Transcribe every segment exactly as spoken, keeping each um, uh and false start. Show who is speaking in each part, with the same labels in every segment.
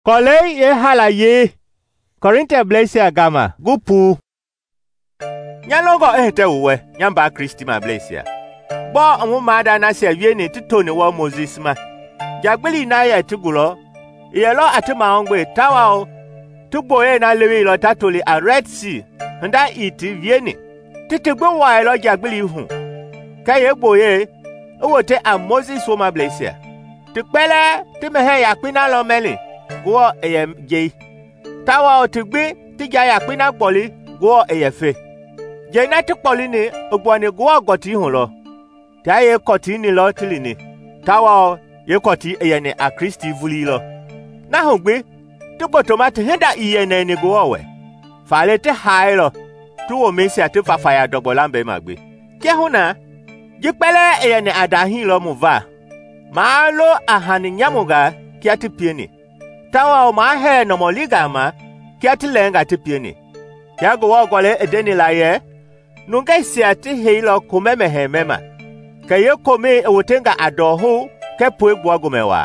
Speaker 1: Kole ye hala ye Korinte blesia gama gupu Nyalongo ehte uwe nyamba Kristi ma blesia Bo omu mada na se wie ni titoni wa Moses ma Jagbeli na ya tigulo Yelo atuma ongwe tawa o Tugbo ye na lewi lo tatoli a Red Sea Nda iti wie ni Titigbo wa elo jagbeli hu Kaye gbo ye Owote a Moses wo ma blesia Tikpele timehe ya pina lo meli Gwo eyem je Tawa o tigbi tija ya pina poli gwo eyefe Je na ti poli ni ogboni gwo goti hun lo Ta ye koti ni lo tili ni Tawa o ye koti eyene a Kristi vuli lo Na hungbi Tubo tomati hinda iyene ni gwo we Fale te hai lo Tuwo mesi ati fafaya dobo lambe magbi Ke huna Jikpele eyene adahin lo muva Maalo ahani nyamuga kiati pieni Tawa o mahe no moliga ma kiati lenga ti pieni Kiago wogole edeni la ye Nunga siati heilo kumeme hemema Kaye kome ewotenga adohu ke poegwa gumewa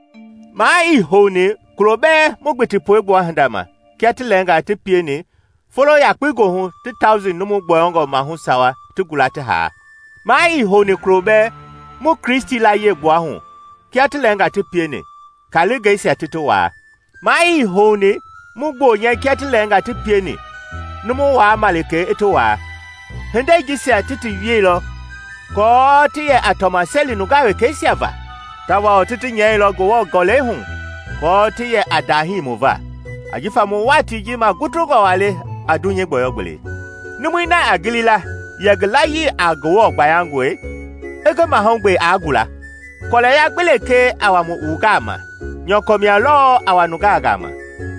Speaker 1: Ma ihoni kurobe mugbiti poegwa handama Kiati lenga ti pieni Folo ya kwigo hu ti thousand numu gboyongo mahu sawa ti gulati ha Ma ihoni kurobe mu Kristi la ye gwa hu Kiati lenga ti pieni Kali geisi atito wa Ma ihoni mu gbo yen kiati lenga ti pieni Numu wa malike ito wa Hende jisi atiti wie lo Ko ti ye atoma seli nugawe kesi ava Tawa otiti nye lo gowo gole hun Ko ti ye adahi muva Ajifa mu wati jima gutrugo wale adunye gboyogbele Numu ina agilila Yagla yi agowo gbayangwe Ege mahongwe agula Kole ya gbeleke awamu ugama Nyokomia lo awanugagama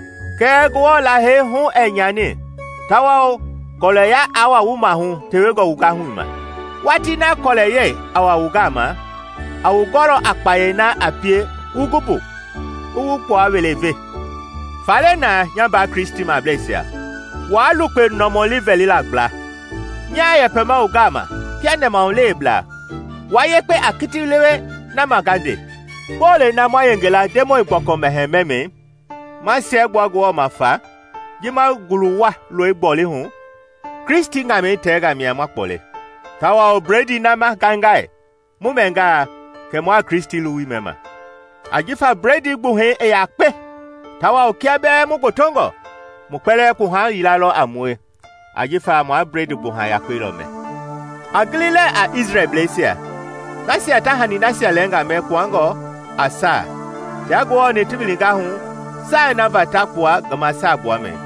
Speaker 1: Ke gowo la he hun enyani Tawa kole ya awa wuma hun tewego uga hun ma Wati na kole ye awa ugama Awugoro akpaye na apie ugubu Uwu kwa weleve Fale na nyamba Kristi ma blesia Wa lupe nomoli velila gla Nya ye pema ugama Kiane maunle bla Wa ye pe akiti lewe na magande Bole na mwayengela demo igboko mehememe Ma se gwago mafa Jima guluwa lo iboli hun Kristi ngame tega mi amakpole Tawa o bredi na ma gangae Mumenga ke mwa Kristi luwi mema Ajifa bredi gbuhe e yakpe Tawa o kiabe mugotongo Mukpele kuhan ilalo amwe Ajifa mwa bredi gbuha yakpe lo me Aglile a Israel blesia Nasi atahani nasi alenga me kwango asa Tiago ni tibilinga hun Sa na vatakwa gama sa bwa me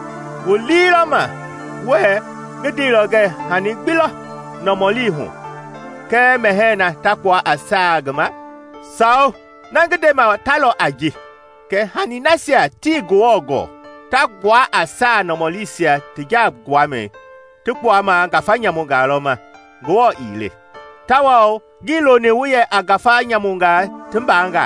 Speaker 1: Wulilo ma We Gidilo ge hani bilo Nomoli hun Ke mehena takwa asa gama Sao Nangide ma talo aji Ke hani nasia ti guogo Takwa asa nomolisia Tijab gwa me Tukwa ma gafanya munga loma Guo ile Tawao Gilo ni uye agafanya munga Timbanga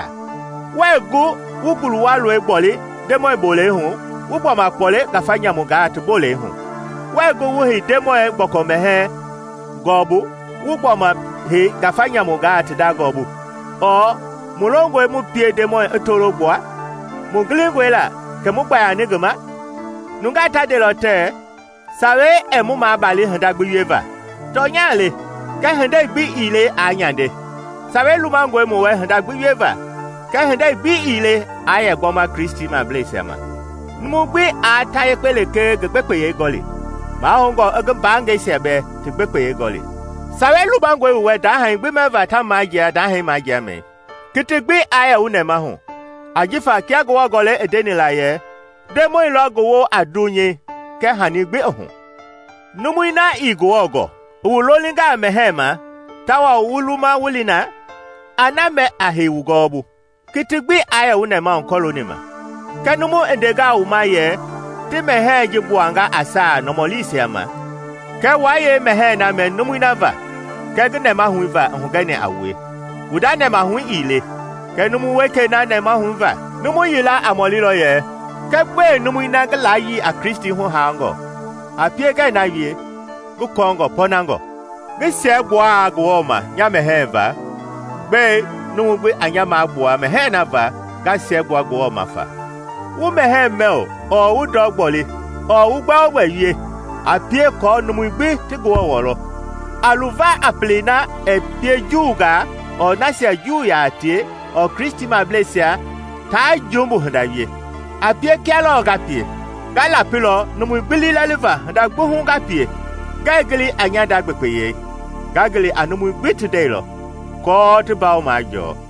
Speaker 1: Wegu Wugulu walo ebole Demo ebole hun Wugwa makpole gafanya munga Tibole hun Wegu wuhi demo eboko mehe Gobu Wugwa ma he gafanya munga Tida gobu O Mulongo emu pie demo etoro gwa Mugilingwe la Ke mugba ya niguma Nunga tade lote Sawe emu mabali henda gbiyeva Tonyale Ke hende bi ile anyande Sawe lumango emu we henda gbiyeva Ke hende bi ile aye goma Kristi ma bless yama Numugbi ataye peleke gbekpeye goli Ma hongo egembange sebe tigbekpeye goli Sawe lumango emu we dahan gbi meva ta magia dahan magia me Kitigbi aye unema hun Ajifa kiago wagole edeni la ye Demo ilogo wo adunye Ke hanigbi hun Numuina igo ogo Uwulolinga mehema Tawa uwuluma wulina Aname ahiwugobu Kitigbi aye unema unkolonima Kenumu endega umaye Ti mehe jibuanga asa nomolisi ama Ke waye mehe na men numuina va Ke gnema huiva hungene awe Udane mahu ile Ke numu weke na nema huiva Numu yila amolilo ye Ke kwe numuina galayi a Kristi hu hango Apie ge na ye Gukongo ponango Gise gwa agwoma nyame heva Be numu gwe anyama agwa mehe na va Gase gwa agwoma fa wu mehe mel o wu dogbole o wu gba ogbewie apie ko numugbe tigo woro aluva aplena e pie juga o nasia ju ya tie o Kristi ma blesia ta jumbu hadawie apie kialo gapie gala pilo numugbe la leva da gbohun gapie gagli anya da gbepeye gagli anumugbe today lo ko to ba o ma jo